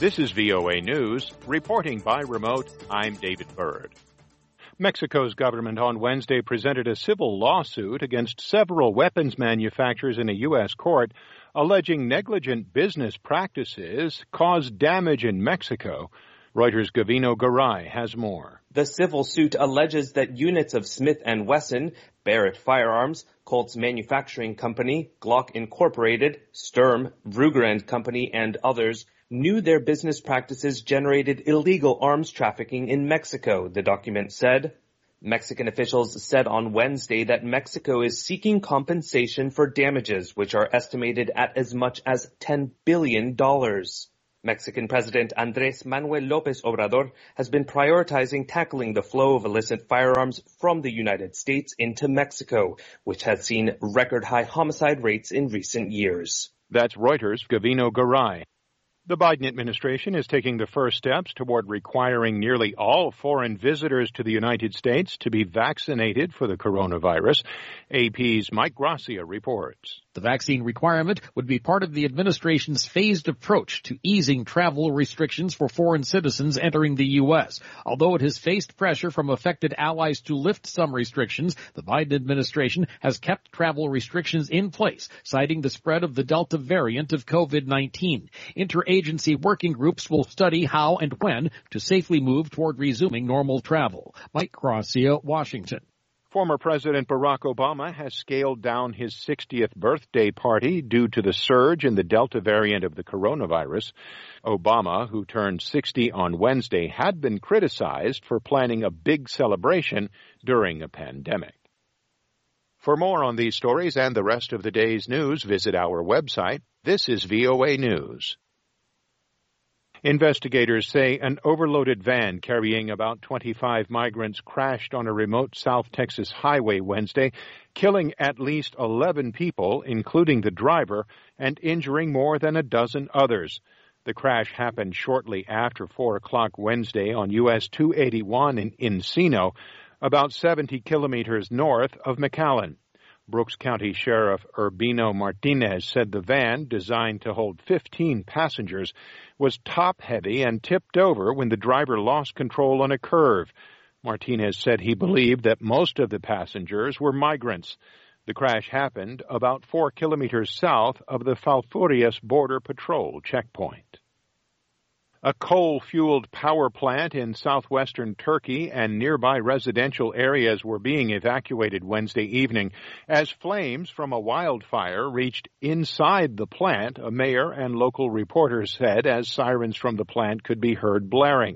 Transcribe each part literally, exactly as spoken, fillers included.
This is V O A News, reporting by remote. I'm David Byrd. Mexico's government on Wednesday presented a civil lawsuit against several weapons manufacturers in a U S court, alleging negligent business practices caused damage in Mexico. Reuters' Gavino Garay has more. The civil suit alleges that units of Smith and Wesson, Barrett Firearms, Colt's Manufacturing Company, Glock Incorporated, Sturm, Ruger and Company, and others knew their business practices generated illegal arms trafficking in Mexico, the document said. Mexican officials said on Wednesday that Mexico is seeking compensation for damages, which are estimated at as much as ten billion dollars. Mexican President Andrés Manuel López Obrador has been prioritizing tackling the flow of illicit firearms from the United States into Mexico, which has seen record-high homicide rates in recent years. That's Reuters' Gavino Garay. The Biden administration is taking the first steps toward requiring nearly all foreign visitors to the United States to be vaccinated for the coronavirus. A P's Mike Gracia reports. The vaccine requirement would be part of the administration's phased approach to easing travel restrictions for foreign citizens entering the U S. Although it has faced pressure from affected allies to lift some restrictions, the Biden administration has kept travel restrictions in place, citing the spread of the Delta variant of COVID nineteen. Interagency working groups will study how and when to safely move toward resuming normal travel. Mike Gracia, Washington. Former President Barack Obama has scaled down his sixtieth birthday party due to the surge in the Delta variant of the coronavirus. Obama, who turned sixty on Wednesday, had been criticized for planning a big celebration during a pandemic. For more on these stories and the rest of the day's news, visit our website. This is V O A News. Investigators say an overloaded van carrying about twenty-five migrants crashed on a remote South Texas highway Wednesday, killing at least eleven people, including the driver, and injuring more than a dozen others. The crash happened shortly after four o'clock Wednesday on U S two eighty-one in Encino, about seventy kilometers north of McAllen. Brooks County Sheriff Urbino Martinez said the van, designed to hold fifteen passengers, was top-heavy and tipped over when the driver lost control on a curve. Martinez said he believed that most of the passengers were migrants. The crash happened about four kilometers south of the Falfurrias Border Patrol checkpoint. A coal-fueled power plant in southwestern Turkey and nearby residential areas were being evacuated Wednesday evening as flames from a wildfire reached inside the plant, a mayor and local reporters said, as sirens from the plant could be heard blaring.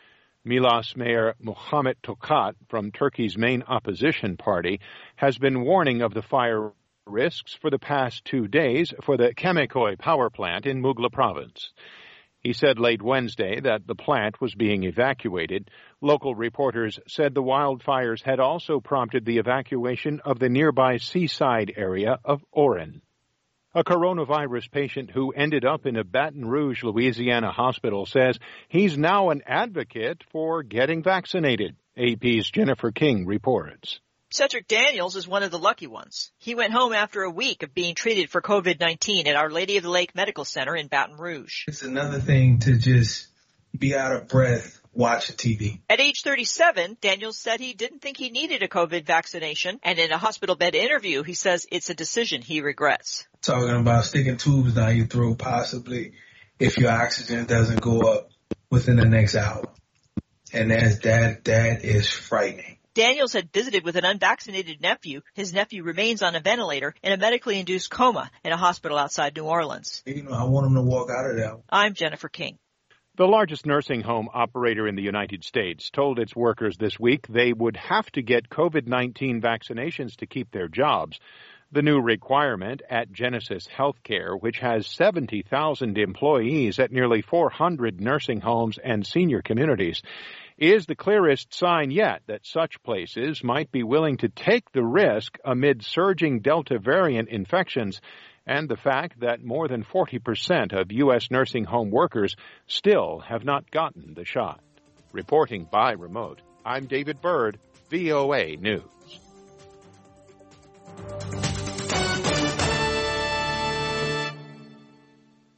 Milas Mayor Muhammet Tokat from Turkey's main opposition party has been warning of the fire risks for the past two days for the Çameköy power plant in Muğla province. He said late Wednesday that the plant was being evacuated. Local reporters said the wildfires had also prompted the evacuation of the nearby seaside area of Oran. A coronavirus patient who ended up in a Baton Rouge, Louisiana hospital says he's now an advocate for getting vaccinated. A P's Jennifer King reports. Cedric Daniels is one of the lucky ones. He went home after a week of being treated for COVID nineteen at Our Lady of the Lake Medical Center in Baton Rouge. It's another thing to just be out of breath watching T V. At age thirty-seven, Daniels said he didn't think he needed a COVID vaccination, and in a hospital bed interview, he says it's a decision he regrets. Talking about sticking tubes down your throat possibly if your oxygen doesn't go up within the next hour. And that's, that, that is frightening. Daniels had visited with an unvaccinated nephew. His nephew remains on a ventilator in a medically induced coma in a hospital outside New Orleans. You know, I want him to walk out of there. I'm Jennifer King. The largest nursing home operator in the United States told its workers this week they would have to get COVID nineteen vaccinations to keep their jobs. The new requirement at Genesis Healthcare, which has seventy thousand employees at nearly four hundred nursing homes and senior communities, is the clearest sign yet that such places might be willing to take the risk amid surging Delta variant infections and the fact that more than forty percent of U S nursing home workers still have not gotten the shot. Reporting by remote, I'm David Byrd, V O A News.